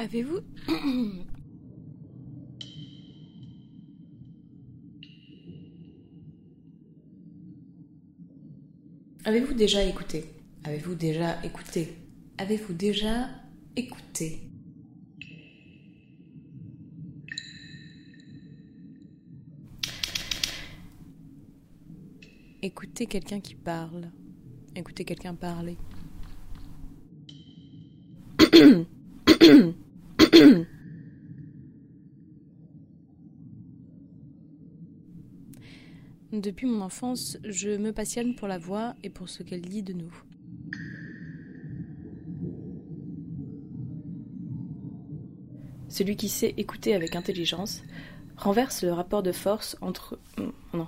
Avez-vous... Avez-vous déjà écouté? Avez-vous déjà écouté? Avez-vous déjà écouté? Écoutez quelqu'un qui parle. Écoutez quelqu'un parler. Depuis mon enfance, je me passionne pour la voix et pour ce qu'elle dit de nous. Celui qui sait écouter avec intelligence renverse le rapport de force entre... Non.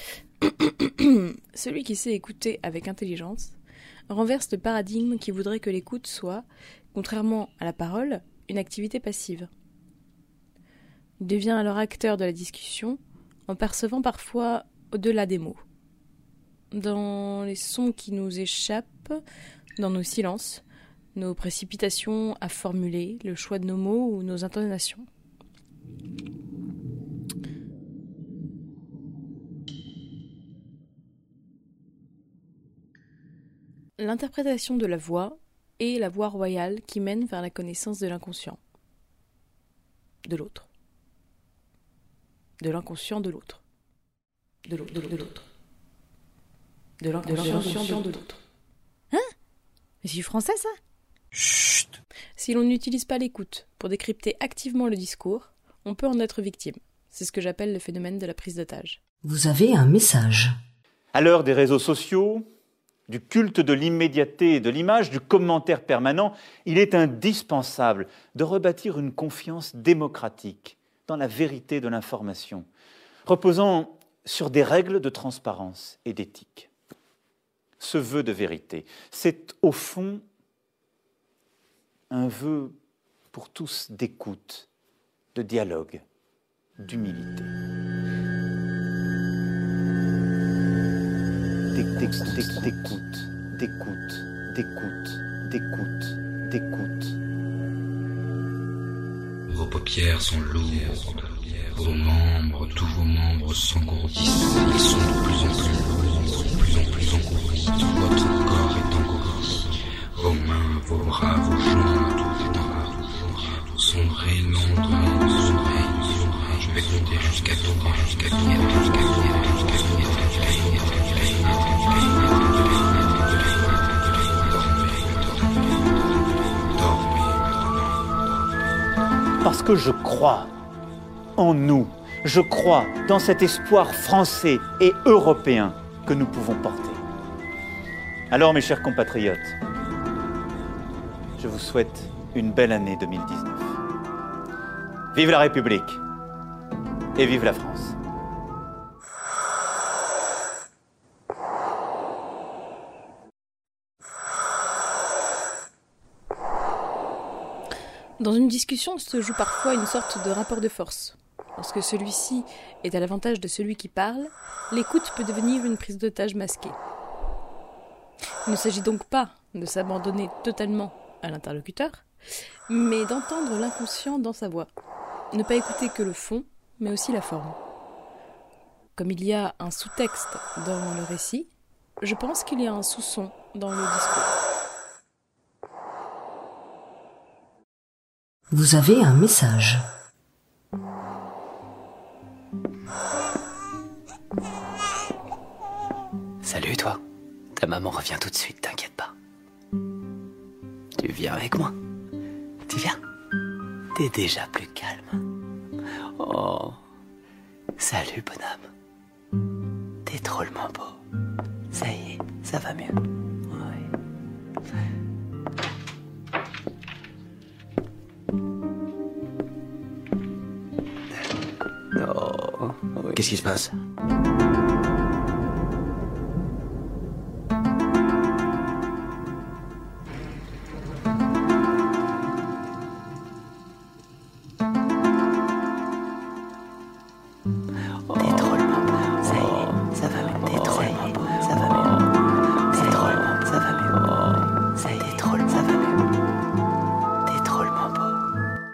Celui qui sait écouter avec intelligence renverse le paradigme qui voudrait que l'écoute soit, contrairement à la parole, une activité passive. Il devient alors acteur de la discussion en percevant parfois au-delà des mots. Dans les sons qui nous échappent, dans nos silences, nos précipitations à formuler, le choix de nos mots ou nos intonations. L'interprétation de la voix est la voie royale qui mène vers la connaissance de l'inconscient, de l'autre, de l'inconscient de l'autre, de l'autre, de l'autre, de l'inconscient de l'autre. Hein? Mais c'est du français, ça? Chut! Si l'on n'utilise pas l'écoute pour décrypter activement le discours, on peut en être victime. C'est ce que j'appelle le phénomène de la prise d'otage. Vous avez un message. À l'heure des réseaux sociaux, du culte de l'immédiateté et de l'image, du commentaire permanent, il est indispensable de rebâtir une confiance démocratique dans la vérité de l'information, reposant sur des règles de transparence et d'éthique. Ce vœu de vérité, c'est au fond un vœu pour tous d'écoute, de dialogue, d'humilité. D'écoute. Vos paupières sont lourdes, tous vos membres s'engourdissent, ils sont de plus en plus lourds, de plus en plus engourdis, tout votre corps est engourdi, vos mains, vos bras, vos jambes, tout sont réellement je vais compter jusqu'à 3, jusqu'à 4, Parce que je crois en nous, je crois dans cet espoir français et européen que nous pouvons porter. Alors, mes chers compatriotes, je vous souhaite une belle année 2019. Vive la République et vive la France. Dans une discussion se joue parfois une sorte de rapport de force. Lorsque celui-ci est à l'avantage de celui qui parle, l'écoute peut devenir une prise d'otage masquée. Il ne s'agit donc pas de s'abandonner totalement à l'interlocuteur, mais d'entendre l'inconscient dans sa voix. Ne pas écouter que le fond, mais aussi la forme. Comme il y a un sous-texte dans le récit, je pense qu'il y a un sous-son dans le discours. Vous avez un message. Salut toi, ta maman revient tout de suite, t'inquiète pas. Tu viens avec moi? Tu viens? T'es déjà plus calme. Oh, salut bonhomme. T'es drôlement beau. Ça y est, ça va mieux. Ouais. Oh, qu'est-ce qui se passe?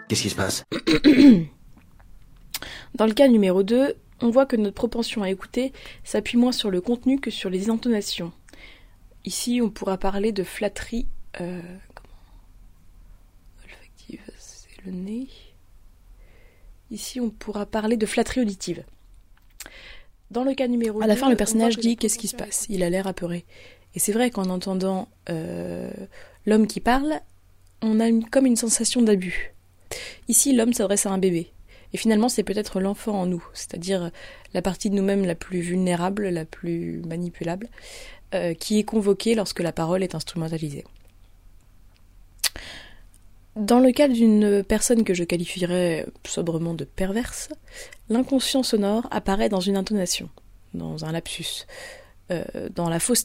Qu'est-ce qui se passe? Dans le cas numéro 2, on voit que notre propension à écouter s'appuie moins sur le contenu que sur les intonations. Ici, on pourra parler de flatterie... olfactive, c'est le nez. Ici, on pourra parler de flatterie auditive. Dans le cas numéro 2... À la fin, le personnage dit « Qu'est-ce qui se passe ?» Il a l'air apeuré. Et c'est vrai qu'en entendant l'homme qui parle, on a comme une sensation d'abus. Ici, l'homme s'adresse à un bébé. Et finalement, c'est peut-être l'enfant en nous, c'est-à-dire la partie de nous-mêmes la plus vulnérable, la plus manipulable, qui est convoquée lorsque la parole est instrumentalisée. Dans le cas d'une personne que je qualifierais sobrement de perverse, l'inconscient sonore apparaît dans une intonation, dans un lapsus, dans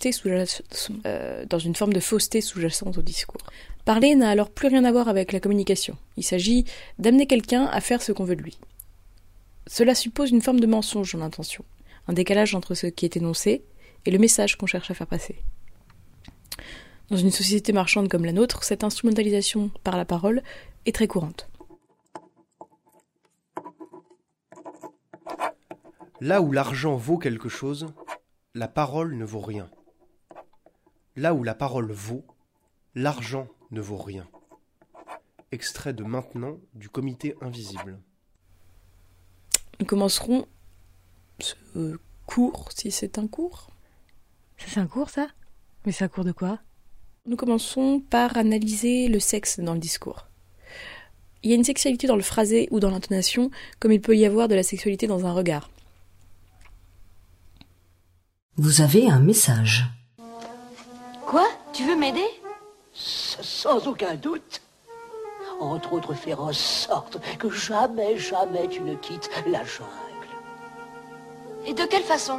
une forme de fausseté sous-jacente au discours. Parler n'a alors plus rien à voir avec la communication. Il s'agit d'amener quelqu'un à faire ce qu'on veut de lui. Cela suppose une forme de mensonge dans l'intention, un décalage entre ce qui est énoncé et le message qu'on cherche à faire passer. Dans une société marchande comme la nôtre, cette instrumentalisation par la parole est très courante. Là où l'argent vaut quelque chose, la parole ne vaut rien. Là où la parole vaut, l'argent ne vaut rien. Extrait de Maintenant du Comité Invisible. Nous commencerons ce cours, si c'est un cours. Ça, c'est un cours, ça? Mais c'est un cours de quoi? Nous commençons par analyser le sexe dans le discours. Il y a une sexualité dans le phrasé ou dans l'intonation, comme il peut y avoir de la sexualité dans un regard. Vous avez un message. Quoi? Tu veux m'aider? Sans aucun doute. Entre autres, faire en sorte que jamais, jamais tu ne quittes la jungle. Et de quelle façon?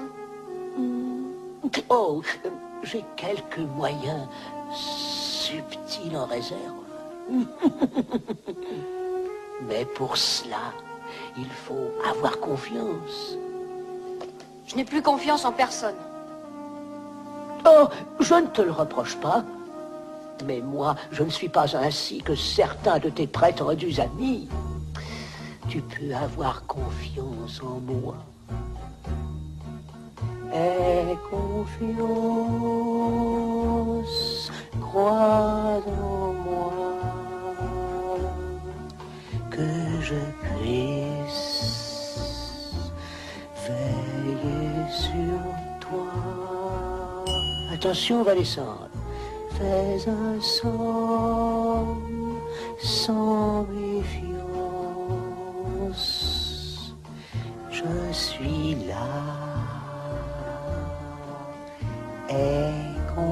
Oh, j'ai quelques moyens subtils en réserve. Mais pour cela, il faut avoir confiance. Je n'ai plus confiance en personne. Oh, je ne te le reproche pas. Mais moi, je ne suis pas ainsi que certains de tes prétendus amis. Tu peux avoir confiance en moi. Aie confiance, crois en moi, que je puisse veiller sur toi. Attention, on va descendre. Fais un somme sans méfiance. Je suis là. Aie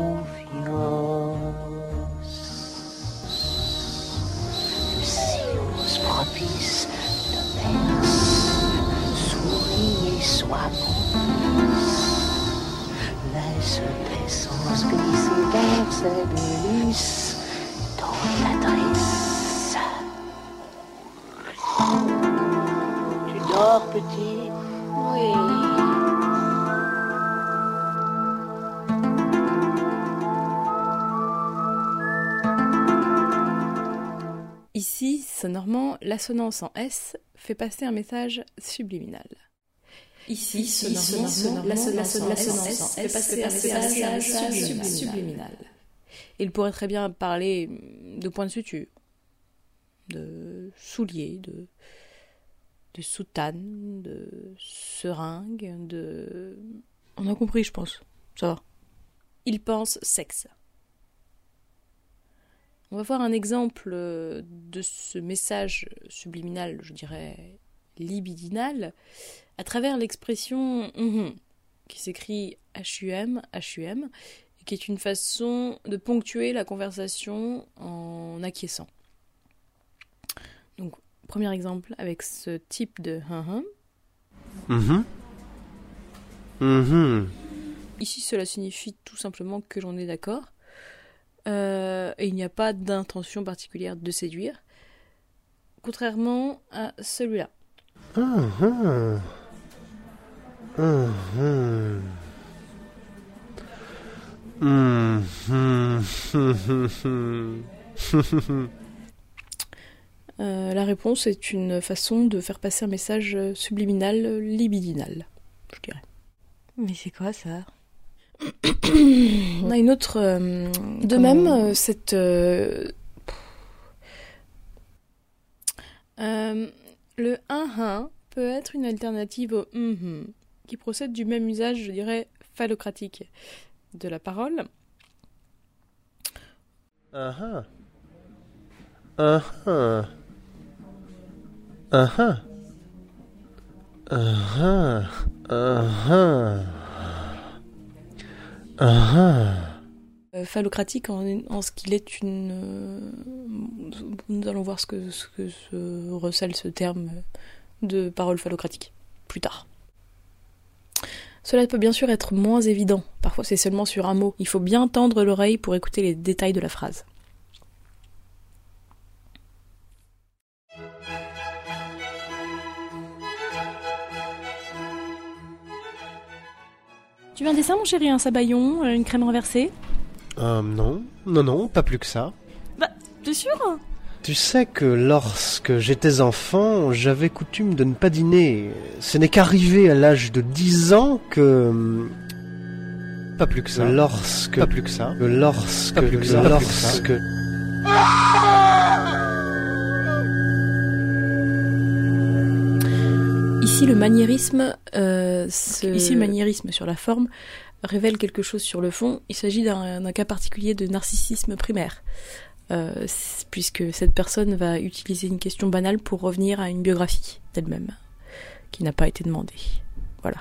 confiance. Le silence propice te berce. Souris et sois complice. Laisse tes sens glisser vers ces délices dont l'adresse. Tu dors, petit? Oui. Ici, sonorement, l'assonance en S fait passer un message subliminal. Ici, sonorement, l'assonance en S fait passer un message subliminal. Il pourrait très bien parler de point de suture, de souliers, de soutane, de seringue, de... On a compris, je pense. Ça va. Il pense sexe. On va voir un exemple de ce message subliminal, je dirais libidinal, à travers l'expression qui s'écrit HUM, HUM, et qui est une façon de ponctuer la conversation en acquiesçant. Donc, premier exemple avec ce type de Ici, cela signifie tout simplement que l'on est d'accord. Et il n'y a pas d'intention particulière de séduire, contrairement à celui-là. La réponse est une façon de faire passer un message subliminal, libidinal, je dirais. Mais c'est quoi ça? On a une autre... de même, cette... le un peut être une alternative au qui procède du même usage, je dirais, phallocratique de la parole. Phallocratique en ce qu'il est une... Nous allons voir ce que se recèle ce terme de parole phallocratique plus tard. Cela peut bien sûr être moins évident. Parfois c'est seulement sur un mot. Il faut bien tendre l'oreille pour écouter les détails de la phrase. Tu veux un dessin, mon chéri? Un sabayon, une crème renversée? Non, pas plus que ça. Bah, t'es sûr? Tu sais que lorsque j'étais enfant, j'avais coutume de ne pas dîner. Ce n'est qu'arrivé à l'âge de 10 ans que... Pas plus que ça. Pas plus que ça. Ici, le maniérisme sur la forme révèle quelque chose sur le fond. Il s'agit d'un cas particulier de narcissisme primaire, puisque cette personne va utiliser une question banale pour revenir à une biographie d'elle-même, qui n'a pas été demandée. Voilà.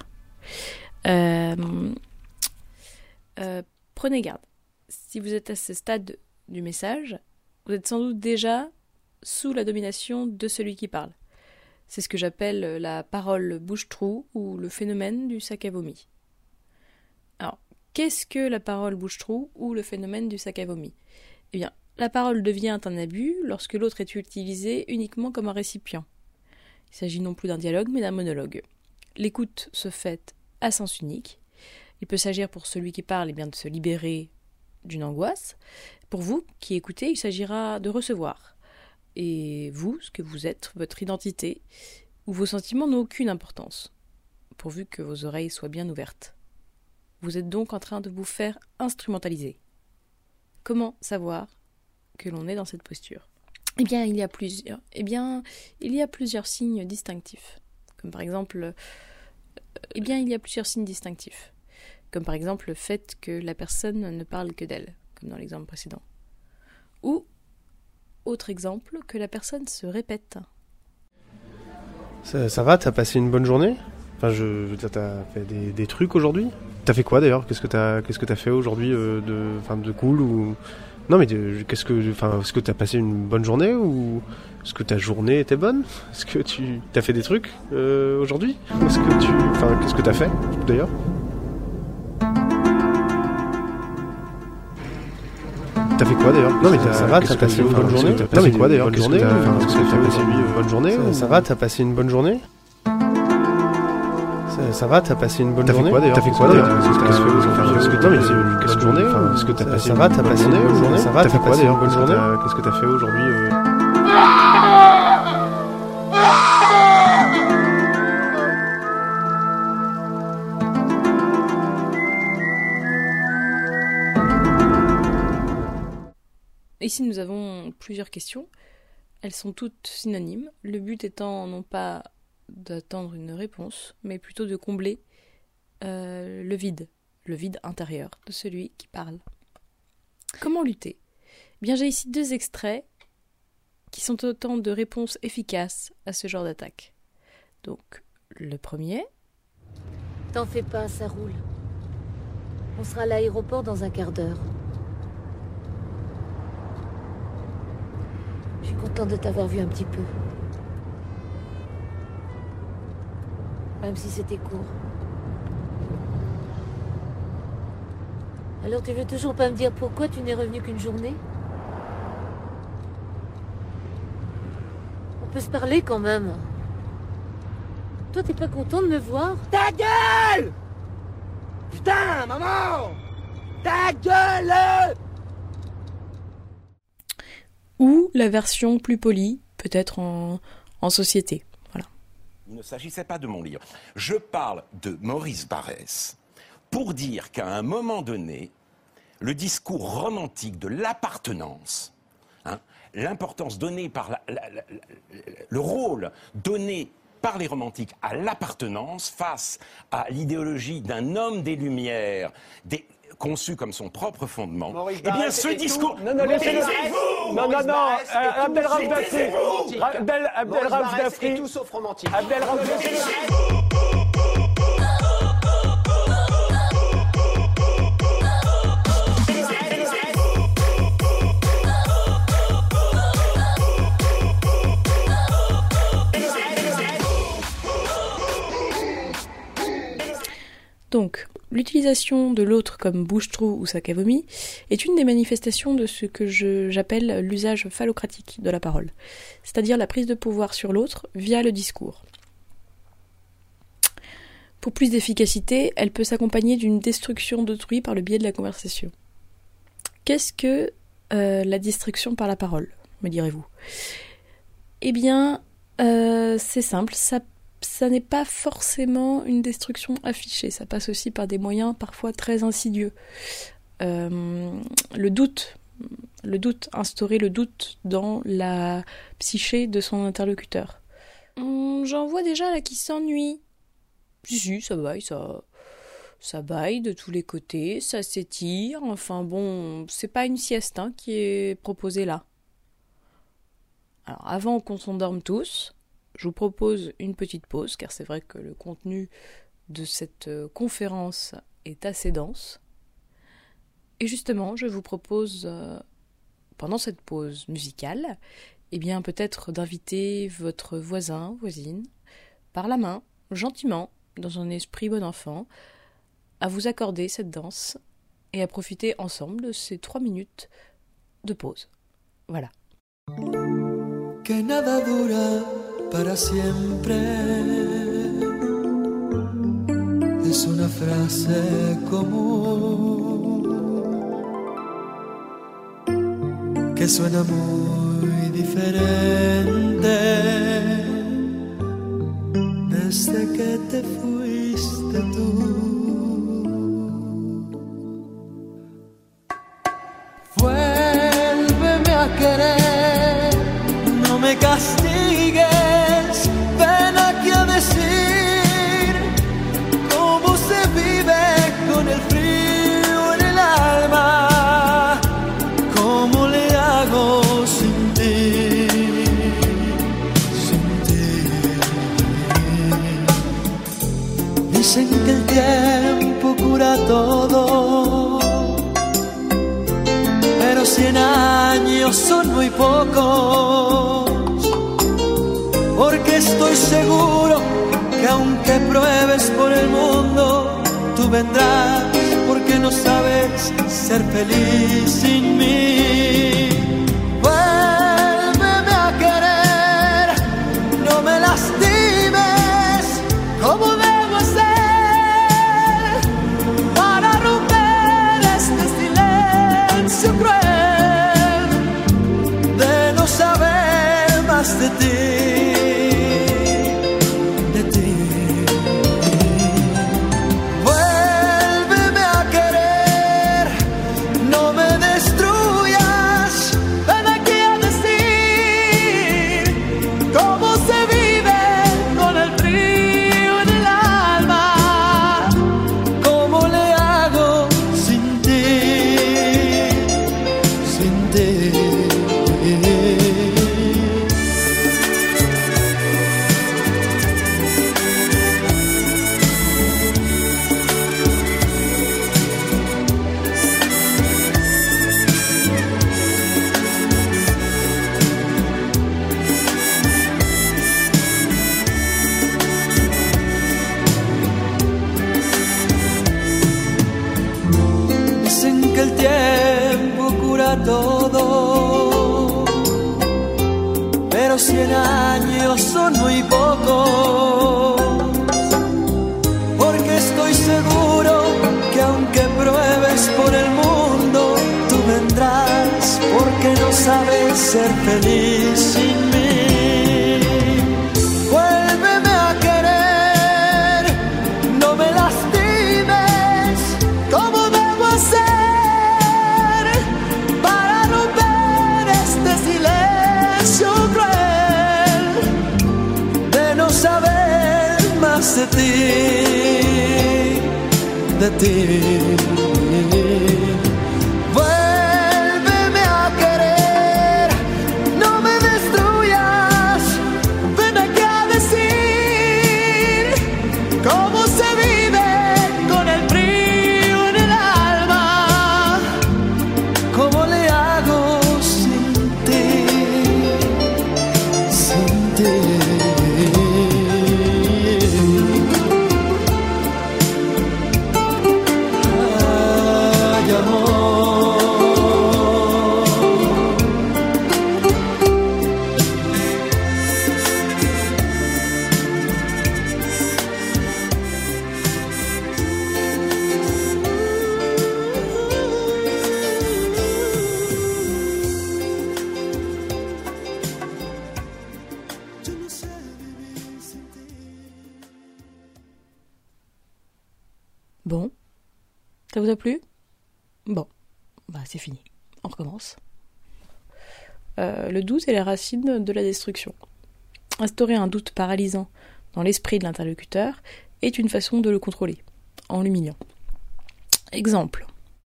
Prenez garde. Si vous êtes à ce stade du message, vous êtes sans doute déjà sous la domination de celui qui parle. C'est ce que j'appelle la parole bouche-trou ou le phénomène du sac à vomi. Alors, qu'est-ce que la parole bouche-trou ou le phénomène du sac à vomi? Eh bien, la parole devient un abus lorsque l'autre est utilisé uniquement comme un récipient. Il s'agit non plus d'un dialogue, mais d'un monologue. L'écoute se fait à sens unique. Il peut s'agir pour celui qui parle de se libérer d'une angoisse. Pour vous qui écoutez, il s'agira de recevoir. Et vous, ce que vous êtes, votre identité ou vos sentiments n'ont aucune importance, pourvu que vos oreilles soient bien ouvertes. Vous êtes donc en train de vous faire instrumentaliser. Comment savoir que l'on est dans cette posture? Eh bien, il y a plusieurs signes distinctifs. Comme par exemple, le fait que la personne ne parle que d'elle, comme dans l'exemple précédent. Ou autre exemple, que la personne se répète. Ça va, t'as passé une bonne journée? Enfin, t'as fait des trucs aujourd'hui? T'as fait quoi d'ailleurs? Qu'est-ce que t'as fait aujourd'hui de cool ou... Non mais est-ce que t'as passé une bonne journée ou est-ce que ta journée était bonne? Est-ce que t'as fait des trucs aujourd'hui? Qu'est-ce que t'as fait d'ailleurs? T'as fait quoi d'ailleurs? Non mais ça va, t'as passé une bonne journée? T'as fait quoi d'ailleurs? Qu'est-ce que t'as passé une bonne journée? Ça va, t'as passé une bonne journée? Ça va, t'as passé une bonne journée? T'as fait quoi d'ailleurs? Qu'est-ce que t'as fait aujourd'hui? Qu'est-ce que journée? Est-ce que t'as passé une bonne journée? Ça va, t'as fait quoi d'ailleurs? Bonne journée? Qu'est-ce que t'as fait aujourd'hui? Ici, nous avons plusieurs questions. Elles sont toutes synonymes. Le but étant non pas d'attendre une réponse, mais plutôt de combler le vide intérieur de celui qui parle. Comment lutter? Eh bien, j'ai ici 2 extraits qui sont autant de réponses efficaces à ce genre d'attaque. Donc, le premier. T'en fais pas, ça roule. On sera à l'aéroport dans un quart d'heure. Je suis contente de t'avoir vu un petit peu. Même si c'était court. Alors tu veux toujours pas me dire pourquoi tu n'es revenu qu'une journée? On peut se parler quand même. Toi t'es pas content de me voir? Ta gueule! Putain, maman! Ta gueule! Ou la version plus polie, peut-être en société. Voilà. Il ne s'agissait pas de mon livre. Je parle de Maurice Barrès pour dire qu'à un moment donné, le discours romantique de l'appartenance, l'importance donnée par le rôle donné par les romantiques à l'appartenance face à l'idéologie d'un homme des Lumières, conçu comme son propre fondement, eh bien ce discours... Non, laissez-le. Non, Abdel Rauf Dafri. Abdel Rauf Dafri est tout sauf romantique. Abdel Rauf Dafri. Donc, l'utilisation de l'autre comme bouche-trou ou sac à vomi est une des manifestations de ce que j'appelle l'usage phallocratique de la parole, c'est-à-dire la prise de pouvoir sur l'autre via le discours. Pour plus d'efficacité, elle peut s'accompagner d'une destruction d'autrui par le biais de la conversation. Qu'est-ce que la destruction par la parole, me direz-vous ? Eh bien, c'est simple, ça n'est pas forcément une destruction affichée, ça passe aussi par des moyens parfois très insidieux. Le doute, instaurer le doute dans la psyché de son interlocuteur. J'en vois déjà là qui s'ennuie. Si, ça baille de tous les côtés, ça s'étire, enfin bon, c'est pas une sieste qui est proposée là. Alors avant qu'on s'endorme tous, je vous propose une petite pause, car c'est vrai que le contenu de cette conférence est assez dense. Et justement, je vous propose, pendant cette pause musicale, eh bien peut-être d'inviter votre voisin, voisine, par la main, gentiment, dans un esprit bon enfant, à vous accorder cette danse et à profiter ensemble de ces 3 minutes de pause. Voilà. Que nada dura para siempre. Es una frase común que suena muy diferente desde que te fuiste tú. Vuélveme a querer, no me castigues. Ven aquí a decir cómo se vive con el frío en el alma. ¿Cómo le hago sin ti? Sin ti. Dicen que el tiempo cura todo, pero 100 años son muy pocos. Porque estoy seguro que aunque pruebes por el mundo, tú vendrás, porque no sabes ser feliz sin mí. Vuélveme a querer, no me lastimes, ¿cómo debo hacer para romper este silencio cruel de no saber más de ti? Todo, pero 100 años son muy pocos, porque estoy seguro que aunque pruebes por el mundo, tú vendrás, porque no sabes ser feliz sin mí. de ti. Vuélveme a querer, no me destruyas. Ven aquí a decir cómo se vive con el frío en el alma. ¿Cómo le hago sin ti? Sin ti. Bon, ça vous a plu? Bon, bah c'est fini, on recommence. Le doute est la racine de la destruction. Instaurer un doute paralysant dans l'esprit de l'interlocuteur est une façon de le contrôler, en l'humiliant. Exemple.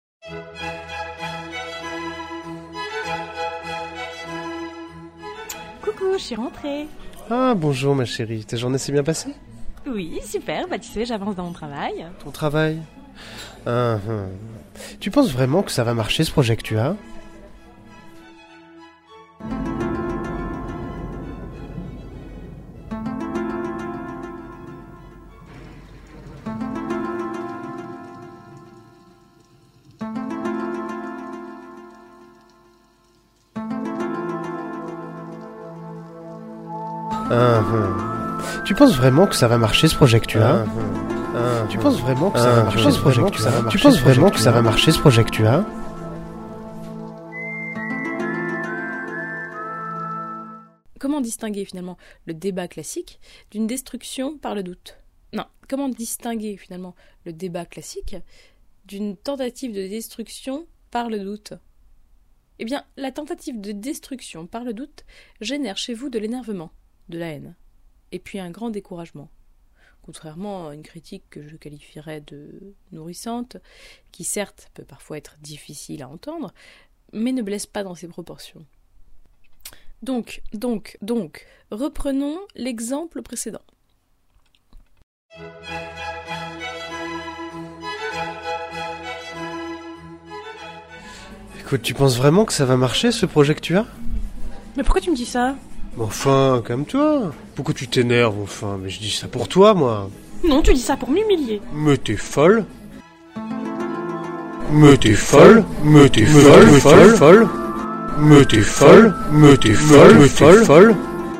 Coucou, je suis rentrée. Ah, bonjour ma chérie, ta journée s'est bien passée? Oui, super, bah tu sais, j'avance dans mon travail. Ton travail? Tu penses vraiment que ça va marcher ce projet que tu as? Tu penses vraiment que ça va marcher ce projet que tu as? Tu penses vraiment que ça va marcher ce projet que tu as? Tu penses vraiment que ça va marcher ce projet que tu as? Comment distinguer finalement le débat classique d'une destruction par le doute? Non, comment distinguer finalement le débat classique d'une tentative de destruction par le doute? Eh bien, la tentative de destruction par le doute génère chez vous de l'énervement, de la haine, et puis un grand découragement. Contrairement à une critique que je qualifierais de nourrissante, qui certes peut parfois être difficile à entendre, mais ne blesse pas dans ses proportions. Donc, reprenons l'exemple précédent. Écoute, tu penses vraiment que ça va marcher ce projet que tu as? Mais pourquoi tu me dis ça? Enfin, comme toi. Pourquoi tu t'énerves, enfin? Mais je dis ça pour toi, moi. Non, tu dis ça pour m'humilier. Mais t'es folle. Mais t'es folle. Mais t'es folle. Mais t'es folle. Mais t'es folle. Mais t'es folle. Mais t'es folle.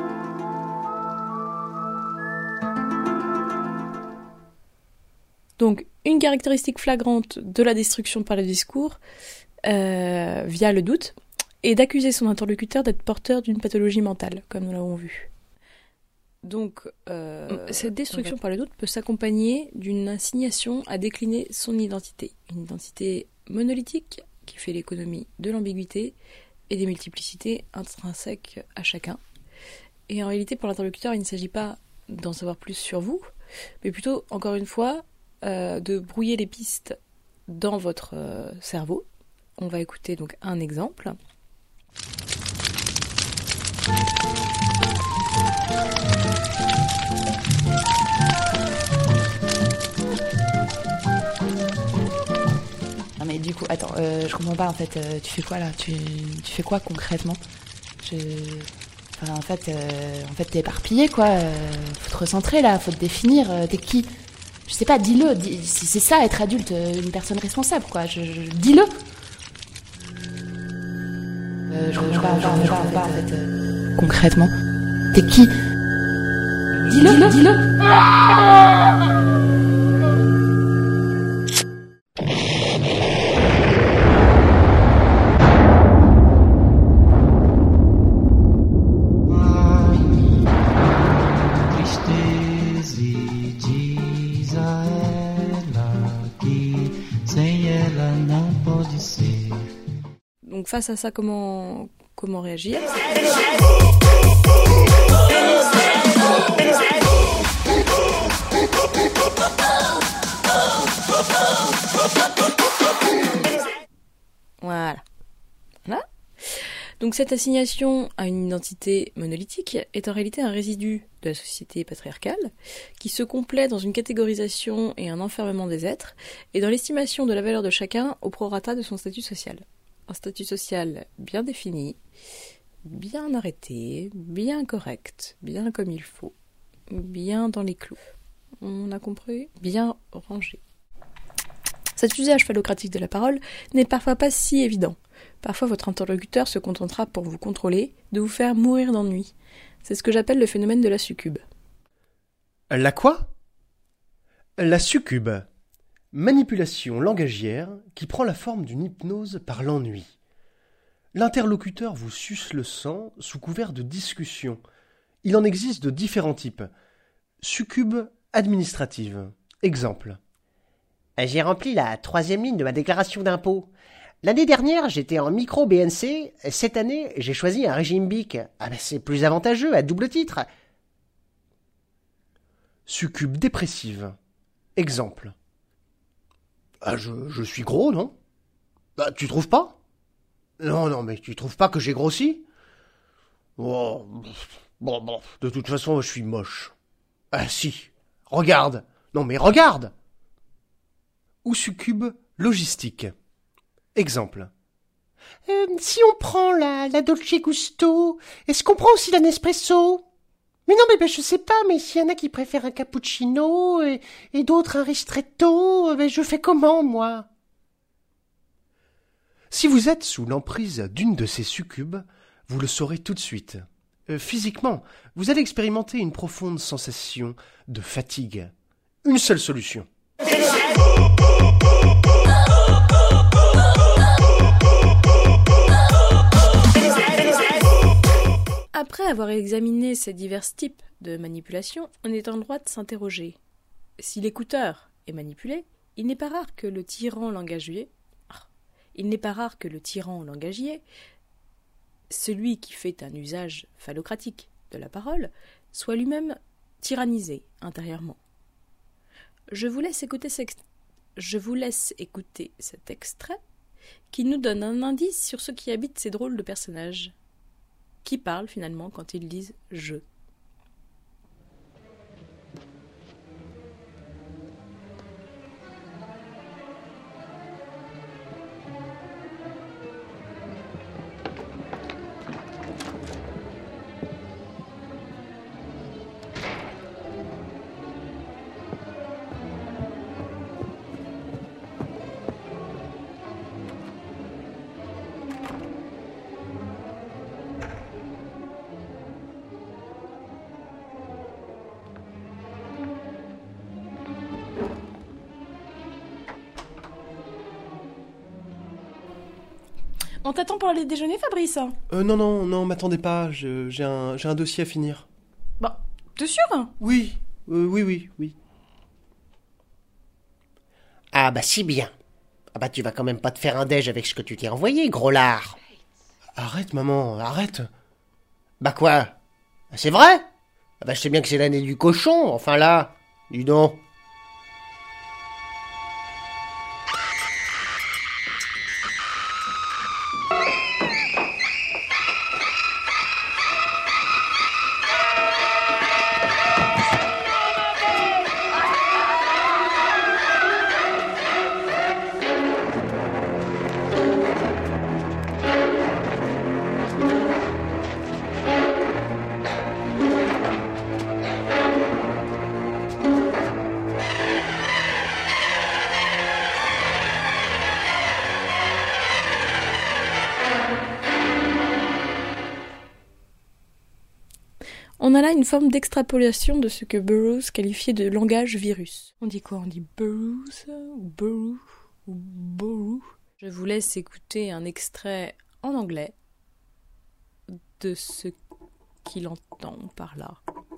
Donc, une caractéristique flagrante de la destruction par le discours, via le doute, et d'accuser son interlocuteur d'être porteur d'une pathologie mentale, comme nous l'avons vu. Donc, cette destruction par le doute peut s'accompagner d'une assignation à décliner son identité. Une identité monolithique qui fait l'économie de l'ambiguïté et des multiplicités intrinsèques à chacun. Et en réalité, pour l'interlocuteur, il ne s'agit pas d'en savoir plus sur vous, mais plutôt, encore une fois, de brouiller les pistes dans votre cerveau. On va écouter donc un exemple. Non mais du coup, attends, je comprends pas en fait, tu fais quoi là? Tu fais quoi concrètement? En fait t'es éparpillé quoi, faut te recentrer là, faut te définir, t'es qui? Je sais pas, dis-le, c'est ça être adulte, une personne responsable quoi, dis-le. Je comprends pas en fait, concrètement, t'es qui? Dis-le. Donc face à ça, comment réagir? Voilà. Donc cette assignation à une identité monolithique est en réalité un résidu de la société patriarcale qui se complaît dans une catégorisation et un enfermement des êtres et dans l'estimation de la valeur de chacun au prorata de son statut social. Un statut social bien défini, bien arrêté, bien correct, bien comme il faut, bien dans les clous. On a compris ? Bien rangé. Cet usage phallocratique de la parole n'est parfois pas si évident. Parfois, votre interlocuteur se contentera, pour vous contrôler, de vous faire mourir d'ennui. C'est ce que j'appelle le phénomène de la succube. La quoi ? La succube. Manipulation langagière qui prend la forme d'une hypnose par l'ennui. L'interlocuteur vous suce le sang sous couvert de discussion. Il en existe de différents types. Succube administrative. Exemple. J'ai rempli la 3e ligne de ma déclaration d'impôt. L'année dernière, j'étais en micro-BNC. Cette année, j'ai choisi un régime BIC. C'est plus avantageux, à double titre. Succube dépressive. Exemple. Je suis gros, non ? Tu trouves pas ? Non, mais tu trouves pas que j'ai grossi ? Oh, bon, de toute façon, je suis moche. Ah si, regarde. Non, mais regarde ! Ou succube logistique. Exemple. Si on prend la Dolce Gusto, est-ce qu'on prend aussi la Nespresso ? Mais non, mais je sais pas, mais s'il y en a qui préfèrent un cappuccino et d'autres un ristretto, je fais comment, moi ? Si vous êtes sous l'emprise d'une de ces succubes, vous le saurez tout de suite. Physiquement, vous allez expérimenter une profonde sensation de fatigue. Une seule solution. Après avoir examiné ces divers types de manipulation, on est en droit de s'interroger. Si l'écouteur est manipulé, il n'est pas rare que le tyran langagier, celui qui fait un usage phallocratique de la parole, soit lui-même tyrannisé intérieurement. Je vous laisse écouter cet extrait qui nous donne un indice sur ce qui habite ces drôles de personnages, qui parlent finalement quand ils disent « je ». On t'attend pour aller déjeuner, Fabrice ? Non, m'attendez pas, j'ai un dossier à finir. Bah, t'es sûr ? Oui. Ah bah si bien. Ah bah tu vas quand même pas te faire un déj avec ce que tu t'es envoyé, gros lard. Arrête, maman, arrête. Bah quoi ? C'est vrai ? Ah bah je sais bien que c'est l'année du cochon, enfin là, dis donc. On a là une forme d'extrapolation de ce que Burroughs qualifiait de langage virus. On dit quoi ? On dit Burroughs ou Burroughs ou Burroughs ? Je vous laisse écouter un extrait en anglais de ce qu'il entend par là.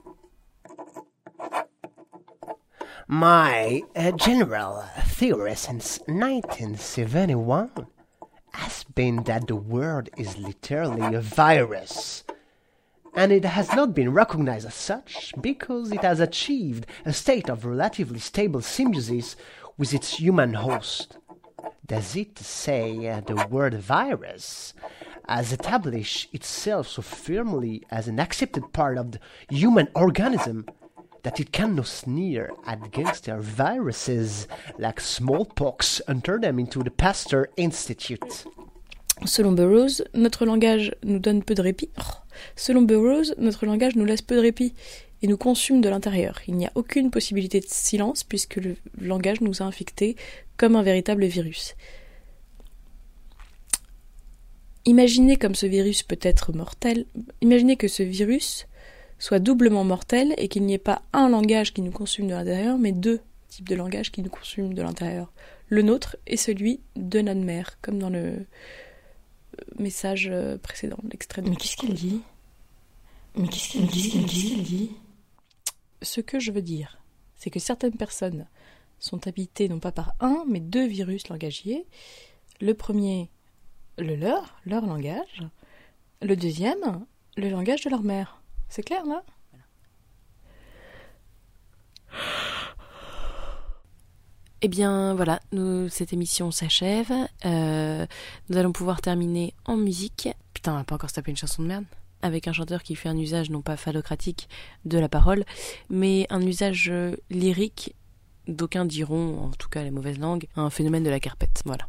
My general theory since 1971 has been that the world is literally a virus. And it has not been recognized as such because it has achieved a state of relatively stable symbiosis with its human host. Does it say the word virus has established itself so firmly as an accepted part of the human organism that it can no sneer at gangster viruses like smallpox and turn them into the Pasteur Institute? Selon Burroughs, notre langage nous donne peu de répit. Selon Burroughs, notre langage nous laisse peu de répit et nous consume de l'intérieur. Il n'y a aucune possibilité de silence puisque le langage nous a infectés comme un véritable virus. Imaginez comme ce virus peut être mortel. Imaginez que ce virus soit doublement mortel et qu'il n'y ait pas un langage qui nous consume de l'intérieur, mais deux types de langages qui nous consument de l'intérieur. Le nôtre et celui de notre mère, comme dans le message précédent, l'extrait de... Mais qu'est-ce qu'il dit ? Mais qu'est-ce qu'il dit ? Ce que je veux dire, c'est que certaines personnes sont habitées non pas par un, mais deux virus langagiers. Le premier, leur langage. Le deuxième, le langage de leur mère. C'est clair, là ? Eh bien, voilà, cette émission s'achève. Nous allons pouvoir terminer en musique. Putain, on va pas encore se taper une chanson de merde. Avec un chanteur qui fait un usage non pas phallocratique de la parole, mais un usage lyrique, d'aucuns diront, en tout cas les mauvaises langues, un phénomène de la carpette. Voilà.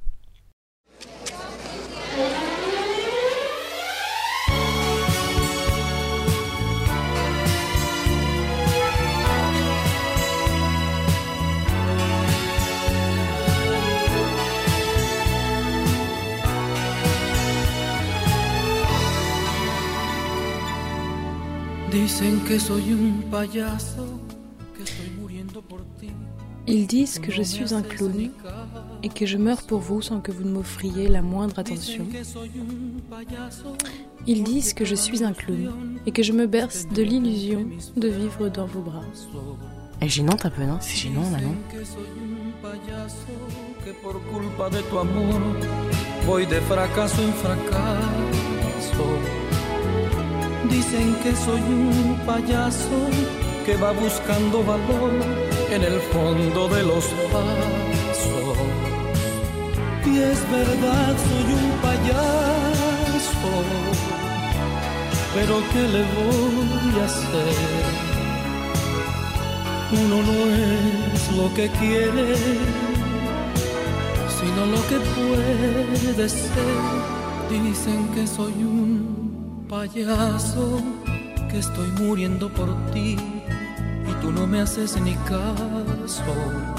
Ils disent que je suis un clown et que je meurs pour vous sans que vous ne m'offriez la moindre attention. Ils disent que je suis un clown et que je me berce de l'illusion de vivre dans vos bras. Elle est gênante un peu, non ? C'est gênant, là, non ? Dicen que soy un payaso que va buscando valor en el fondo de los pasos. Y es verdad, soy un payaso, pero ¿qué le voy a hacer? Uno no es lo que quiere, sino lo que puede ser. Dicen que soy un payaso, que estoy muriendo por ti y tú no me haces ni caso.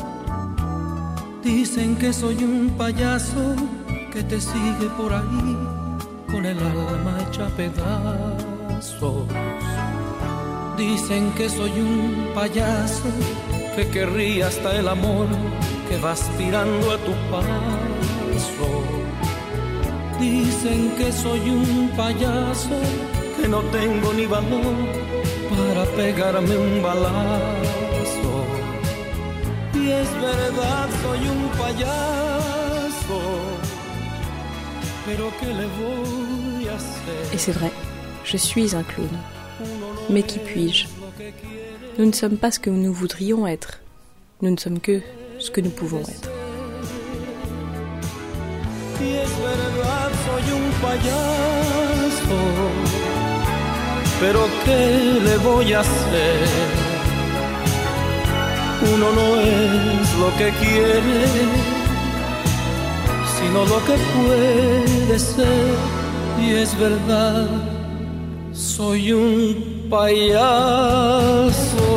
Dicen que soy un payaso que te sigue por ahí con el alma hecha pedazos. Dicen que soy un payaso que querría hasta el amor que vas tirando a tu paso. Dicen que soy un payaso, que no tengo ni valor para pegarme un balazo. Y es verdad, soy un payaso, pero ¿qué le voy a hacer? Et c'est vrai, je suis un clown. Mais qui puis-je ? Nous ne sommes pas ce que nous voudrions être. Nous ne sommes que ce que nous pouvons être. Y es verdad, soy un payaso, pero ¿qué le voy a hacer? Uno no es lo que quiere, sino lo que puede ser. Y es verdad, soy un payaso.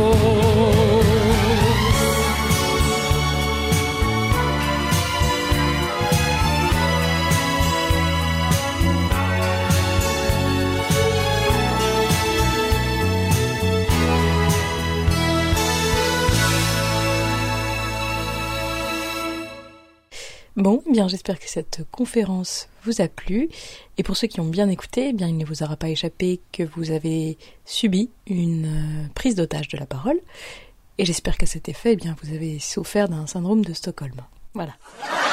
Bon, eh bien j'espère que cette conférence vous a plu. Et pour ceux qui ont bien écouté, eh bien il ne vous aura pas échappé que vous avez subi une prise d'otage de la parole. Et j'espère qu'à cet effet, eh bien vous avez souffert d'un syndrome de Stockholm. Voilà.